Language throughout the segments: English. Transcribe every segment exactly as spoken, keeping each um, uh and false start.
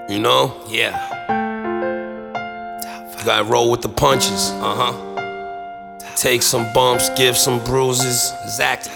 You know? Yeah. You gotta roll with the punches. Uh-huh. Take some bumps, give some bruises. Exactly.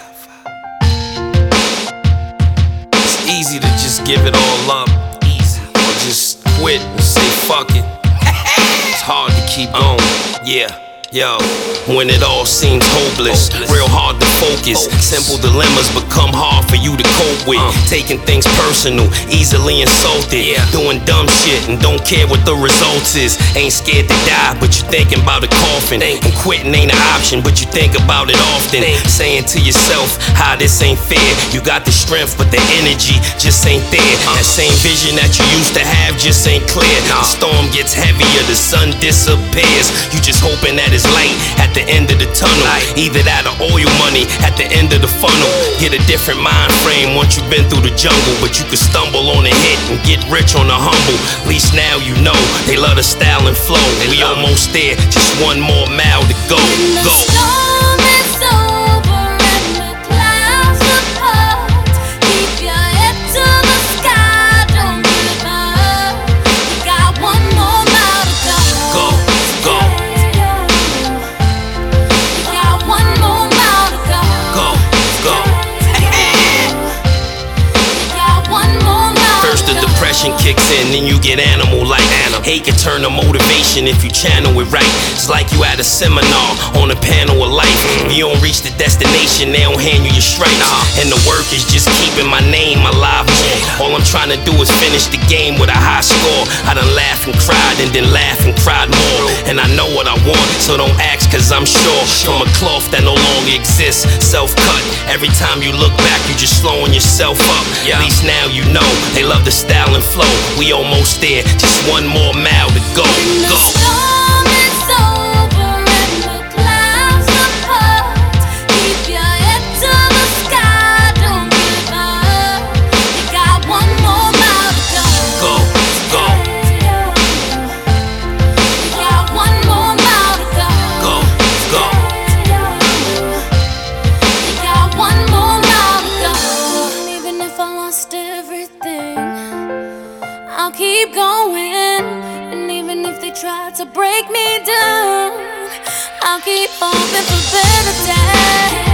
It's easy to just give it all up. Easy. Or just quit and say fuck it. It's hard to keep going. Yeah. Yo, when it all seems hopeless, Hopeless. real hard to focus. Focus. Simple dilemmas become hard for you to cope with. Uh. Taking things personal, easily insulted. Yeah. Doing dumb shit and don't care what the results is. Ain't scared to die, but you thinking about a coffin. Think. And quitting ain't an option, but you think about it often. Think. Saying to yourself, how this ain't fair. You got the strength, but the energy just ain't there. Uh. That same vision that you used to have just ain't clear. Nah. The storm gets heavier, the sun disappears. You just hoping that it's light at the end of the tunnel. Light. Either that or oil money at the end of the funnel. Get a different mind frame once you've been through the jungle. But you can stumble on a hit and get rich on the humble. At least now you know they love the style and flow. They We love it. almost there, just one more mile to go. When the Go. storm is over and the clouds apart, keep your head to the sky, don't give up. You got one more mile to go. Go, go. You got one more mile to go. Go, go. You got one more mile First the to go. depression kicks in, then you get animal-like. Hate can turn to motivation if you channel it right. It's like you at a seminar on a panel of life. If you don't reach the destination, they don't hand you your stripes. And the work is just keeping my name alive more. All I'm trying to do is finish the game with a high score. I done laughed and cried and then laughed and cried more. And I know what I want, so don't ask cause I'm sure. From a cloth that no longer exists, self-cut. Every time you look back, you just slowing yourself up. Yeah. At least now you know they love the style and flow. We almost there, just one more mile to go. When the Go. storm is over and the clouds apart, keep your head to the sky, don't give up. You got one more mile to go. Go, go. You got one more mile to go. Go, go. You got one more mile to go. And even if I lost everything, I'll keep going. And even if they try to break me down, I'll keep hoping for better days.